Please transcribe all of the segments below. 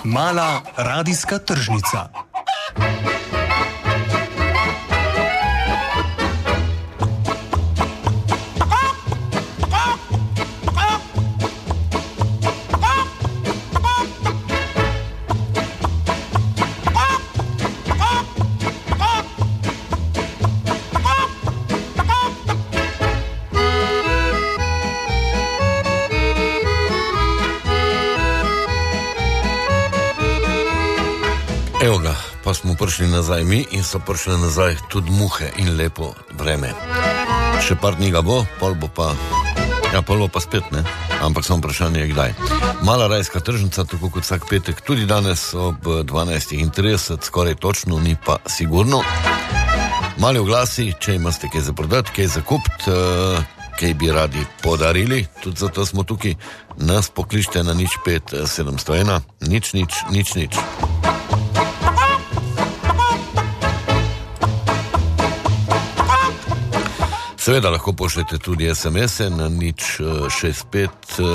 Mala radijska tržnica. Evo ga, pa smo prišli nazaj mi in so prišli nazaj tudi muhe in lepo vreme. Še par dni ga bo, pol bo pa spet, ne? Ampak samo vprašanje je kdaj. Mala rajska tržnica, tako kot vsak petek, tudi danes ob 12:30, skoraj točno, ni pa sigurno. Mali oglasi, če imate kaj za prodati, kaj za kupiti, kaj bi radi podarili, tudi zato smo tukaj, nas pokličite na 05 701 nič. Seveda lahko pošljete tudi SMS-e na 065,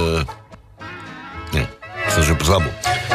ne, sem že pozabil.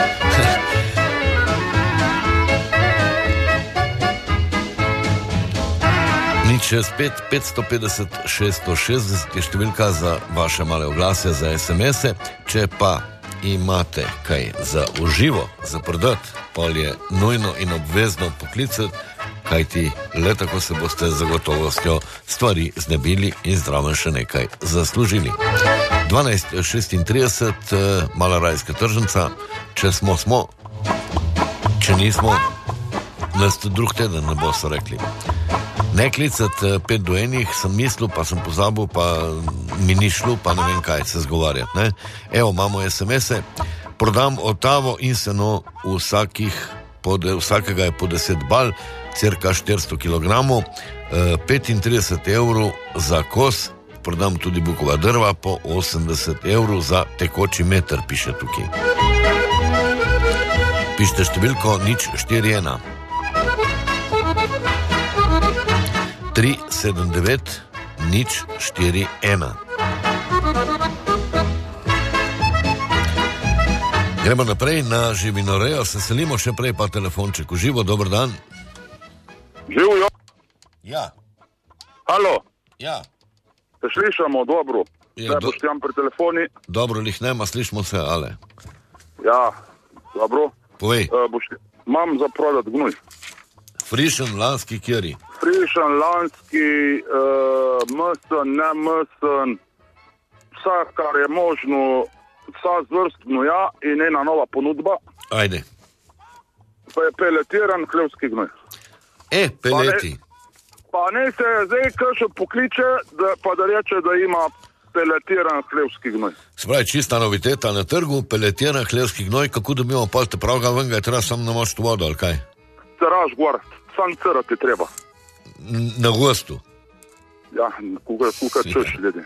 065 550 660 je številka za vaše male oglase, za SMS-e. Če pa imate kaj za uživo, za prodati, pol je nujno in obvezno poklicati, kajti le tako se boste z zagotovostjo stvari znebili in zdravo še nekaj zaslužili. 12:36, mala rajska tržnica, če smo, če nismo, nas tudi drug teden ne bo so rekli. Ne klicati 5 do 1, sem mislil, pa sem pozabil, pa mi ni šlo, pa ne vem kaj se zgovarjati, ne. Evo, imamo SMS-e, prodam otavo in seno vsakega je po 10 bal, cirka 400 kg, 35 evrov za kos, prodam tudi bukova drva po 80 evrov za tekoči meter, piše tukaj. Pišite številko 041 379 041. Gremo naprej na živinorejo, se selimo še prej pa telefonček. Uživo, dober dan. Živijo? Ja. Halo? Ja. Te slišamo, dobro. Ja, Boštjan pri telefoni. Dobro, lih nema, slišimo se, ale. Ja, dobro. Povej. Imam za prodat gnoj. Frišen, lanski, kjeri? Frišen, lanski, mesen, ne mesen, vse, kar je možno, vsa zvrst gnoja in ena nova ponudba. Ajde. Pa je peletiran hlevski gnoj. Peleti. Pa ne se zdaj kakšen pokliče, pa da reče, da ima peletiran hlevski gnoj. Spravi, čista noviteta na trgu, peletiran hlevski gnoj, kako dobimo pol te pravga ven, ga je treba samo namočiti vodo, ali kaj? Teraš gor, sam crati treba. Na gostu? Ja, kuka češ ljudi.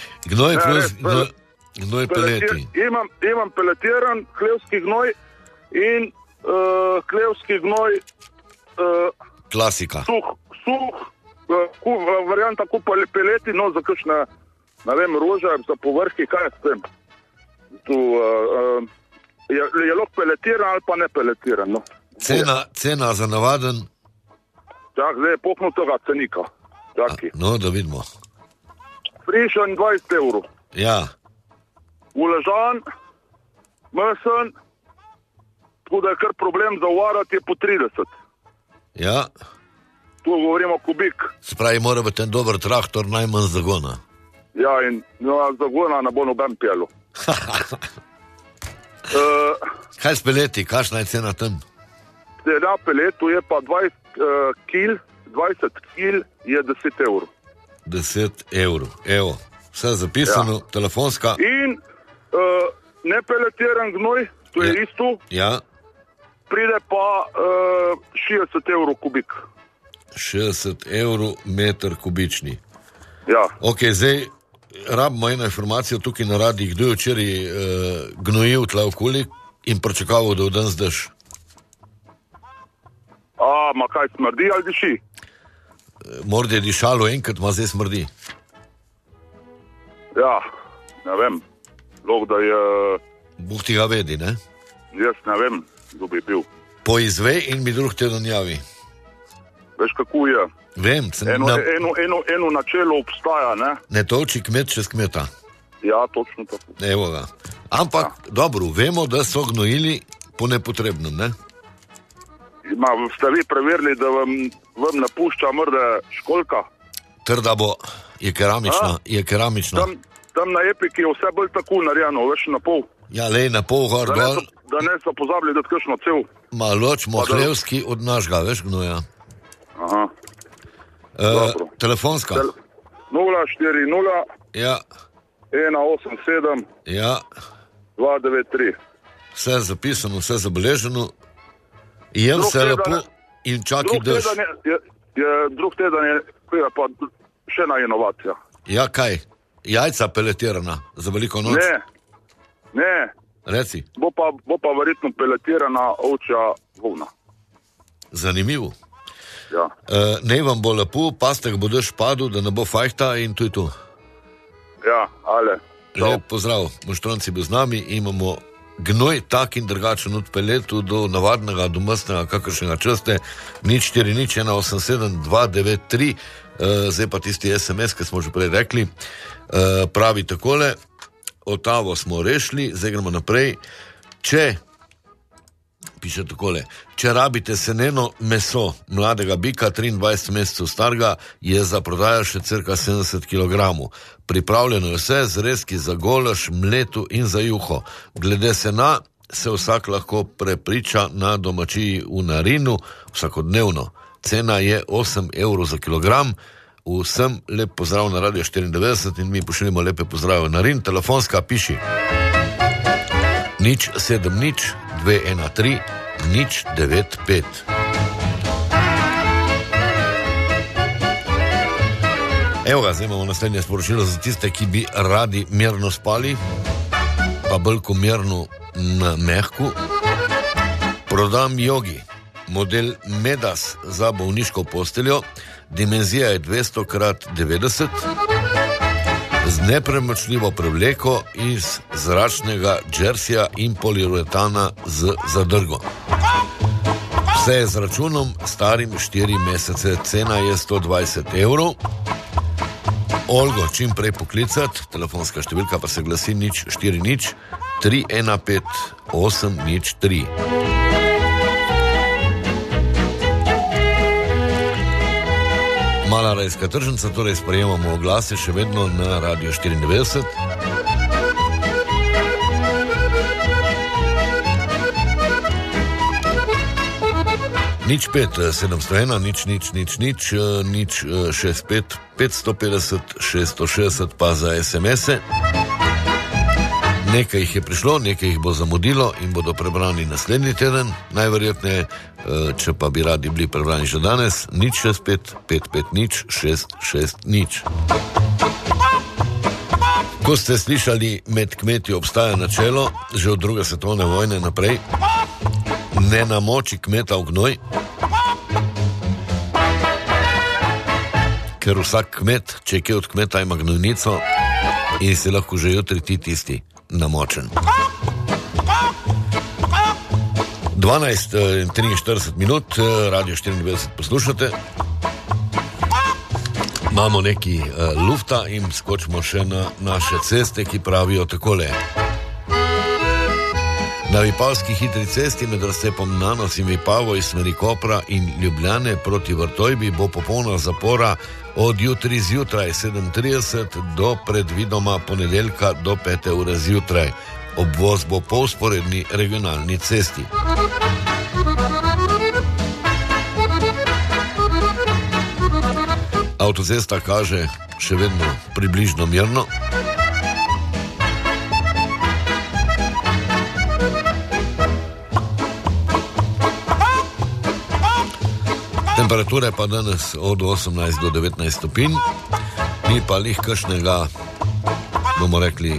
Gnoj peleti. Imam peletiran hlevski gnoj in hlevski gnoj klasika. Suh, varianta kupa peleti, no za kakšne, ne vem, rože, za povrhi, kaj je s tem? Tu je lahko peletiran ali pa ne peletiran, no. Cena za navaden? Tak, zdaj je poknutega cenika. No, da vidimo. Frišen 20 evrov. Ja. Uležan, mesen, tako da je kar problem za uvarati, je po 30. Ja. Tu govorimo kubik. Spravi, mora biti ten dober traktor najmanj zagona. Ja, in zagona ne bo noben pelu. Kaj s peleti, kakšna je cena tam? Na peletu je pa 20 kil je 10 evrov. 10 evrov, evo, vse zapisano, ja. Telefonska. In nepeletiran gnoj, to je isto, ja. Pride pa 60 evrov kubik. 60 evrov meter kubični. Ja. Ok, zdaj rabimo eno informacijo tukaj na radijih, kdo je včeraj gnojil tle okoli in pričakoval, da v dan zdaj. Ma kaj smrdi ali diši? Morda je dišalo enkrat, ma zdaj smrdi. Ja, ne vem. Log, da je... Bog ti ga vedi, ne? Jaz ne vem. kdo bi bil. Poizvej in mi drug teden javi. Veš, kako je? Vem, Eno načelo obstaja, ne? Ne tolči kmet čez kmeta. Ja, točno tako. Evo ga. Ampak, dobro, vemo, da so gnojili po nepotrebnem, ne? Ste vi preverili, da vam ne pušča mrde školjka? Trda bo, je keramična. Tam na Epiki je vse bolj tako narejeno, veš, na pol. Ja, lej, na pol gor dol. Da ne so pozabili, da kakšno cev. Maloč, mohlevski od našega, veš, gnoja. Aha. Telefonska. 040 ja. 187 ja. 293. Vse zapisano, vse zabeleženo. Jem se lepo in čaki dež. Drug teden je pa še ena inovacija. Ja, kaj? Jajca peletirana za veliko noč? Ne. Reci. Bo pa verjetno peletirana ovčja volna. Zanimivo. Ja. Ne vam bo lepo, pastek bo dež padel, da ne bo fajta in to je to. Ja, ale. Lep pozdrav, Moštronci bo z nami, imamo gnoj tak in drugačen od peletu do navadnega, domestnega, kakršnega česte, 04187 293, zdaj pa tisti SMS, ki smo že prej rekli, pravi takole, Otavo smo rešili, zdaj gremo naprej, piše takole, če rabite seneno meso mladega bika, 23 mesecev starega, je za prodajo še cirka 70 kg. Pripravljeno je vse, zrezki za golaž, mletu in za juho. Glede sena se vsak lahko prepriča na domačiji v Narinu vsakodnevno. Cena je 8 evrov za kilogram. Vsem lep pozdrav na Radio 94 in mi pošiljamo lepe pozdrave na Narin. Telefonska piši 070 213 095. Evo ga, zdaj imamo naslednje sporočilo za tiste, ki bi radi mirno spali, pa bolj ko mirno na mehku. Prodam jogi, model Medas za bolniško posteljo, dimenzija je 200x90, z nepremačljivo prevleko iz zračnega džersija in poliuretana z zadrgo. Vse je z računom starim 4 mesece, cena je 120 evrov. Olgo čim prej poklicati, telefonska številka pa se glasi 040 315 803. Mala rajska tržnica, torej sprejemamo oglase še vedno na Radio 94. Nič 5, 701, nič 65, 550, 660 pa za SMS-e. Nekaj jih je prišlo, nekaj jih bo zamudilo in bodo prebrani naslednji teden. Najverjetneje, če pa bi radi bili prebrani že danes, nič 65, 550, 660. Ko ste slišali, med kmeti obstaja načelo, že od 2. svetovne vojne naprej, ne namoči kmeta v gnoj, ker vsak kmet, če je kje od kmeta, ima gnojnico in si lahko že jutri ti tisti namočen. 12:43 minut, Radio 94 poslušate. Imamo neki lufta in skočimo še na naše ceste, ki pravijo takole. Na Vipavski hitri cesti med razcepom Nanos in Vipavo iz smeri Kopra in Ljubljane proti Vrtojbi bo popolna zapora od jutri zjutraj 7:30 do predvidoma ponedeljka do 5. ure zjutraj. Obvoz bo po vzporedni regionalni cesti. Avtocesta kaže še vedno približno mirno. Temperature pa danes od 18 do 19 stopinj, mi pa lih kakšnega, bomo rekli,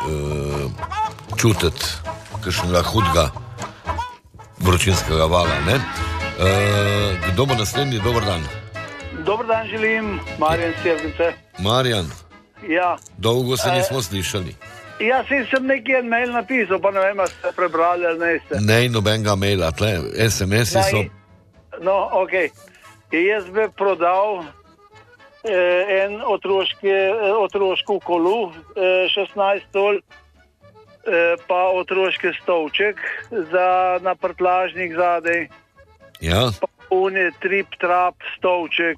čutiti kakšnega hudega vročinskega vala, ne? Kdo bo naslednji? Dobar dan. Dobar dan želim, Marjan Sjevnice. Marjan, Ja. dolgo se nismo slišali. Jaz sem nekje mail napisal, pa ne vem, ali ste prebrali ali ne ste. Ne, nobenega maila, tle, SMS-i so. No, ok. Jaz bi prodal en otroško kolu, 16 stol, pa otroški stolček na prtlažnik zadaj. Ja. Pa unje, trip, trap, stolček,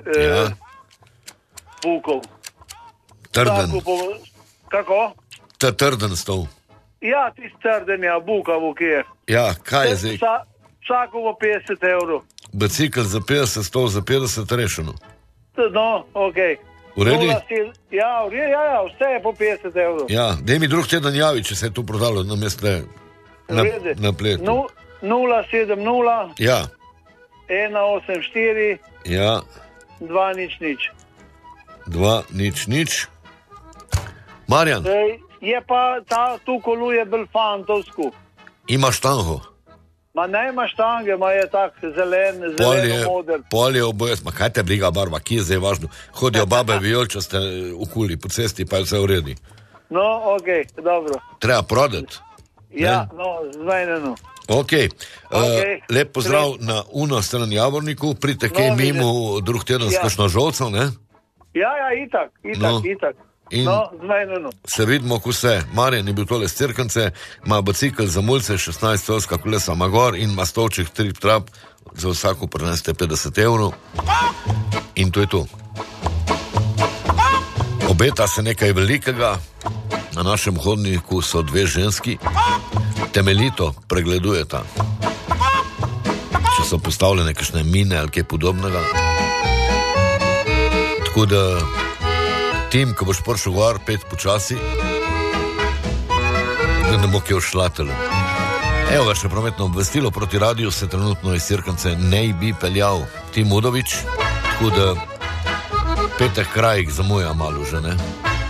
bukov. Trden. Kako? Trden stol. Ja, tisti trden, ja, bukav, kjer. Ja, kaj je zdaj? Vsako bo 50 evrov. Bicikl za 50, stol za 50, rešeno. No, ok. Uredi? Ja, vse je po 50 evrov. Ja, daj mi drug teden javi, če se je to prodalo na mestle na pletu. 070 Ja. 184 Ja. 200. 200. Marjan. Je pa tu kolu je bil fantovsko. Ima štango? Ma ne ima štange, ma je tak zelen moder. Pol je oboje, ma kaj te briga barva, ki je zdaj važno. Hodijo babe vijolčaste okoli po cesti, pa je vse v redu. No, ok, dobro. Treba prodati. Ja, no, zmenjeno. Ok, lep pozdrav na uno stran Javorniku, pridite kaj mimo drug teden s kakšno žolco, ne? Ja, itak. In zmenjeno. Se vidimo, ko se. Marjan je bil tole s Cerkance, ima bicikl za mulce, 16-stolska kolesa ima gor in ima stolček, trip trap, za vsako prineste 50 evrov. In to je to. Obeta se nekaj velikega. Na našem hodniku so dve ženski, temeljito pregledujeta, če so postavljene kakšne mine ali kaj podobnega. Tako da Tim, ko boš prišel gor, pet počasi, da ne bo kje ošlatelo. Evo ga še prometno obvestilo, proti radiju se trenutno iz Cerkance ne bi peljal Tim Udovič, tako da petek krajik zamuja malo že, ne?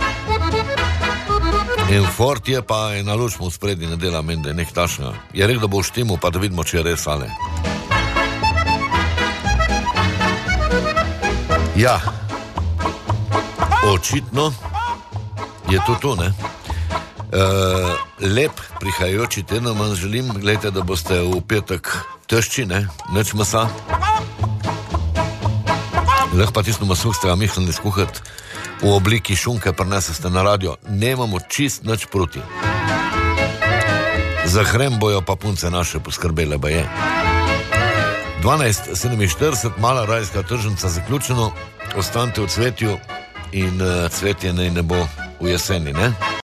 In Ford je pa ena luč mu v spredi ne dela mende, nek tašnja. Je rekel, da bo v Štimu, pa da vidimo, če je res ali. Ja. Očitno je to, ne? Lep prihajajoči teden vam želim, gledajte, da boste v petek tešči, ne? Nič mesa. Lahko pa tisto maso ste ga mislili skuhati v obliki šunke, prinesete na radio. Nemamo čist nič proti. Za hrem bojo pa punce naše poskrbele, ba je. 12:47, mala rajska tržnica zaključeno, ostanite v cvetju in cvetje naj ne bo v jeseni, ne?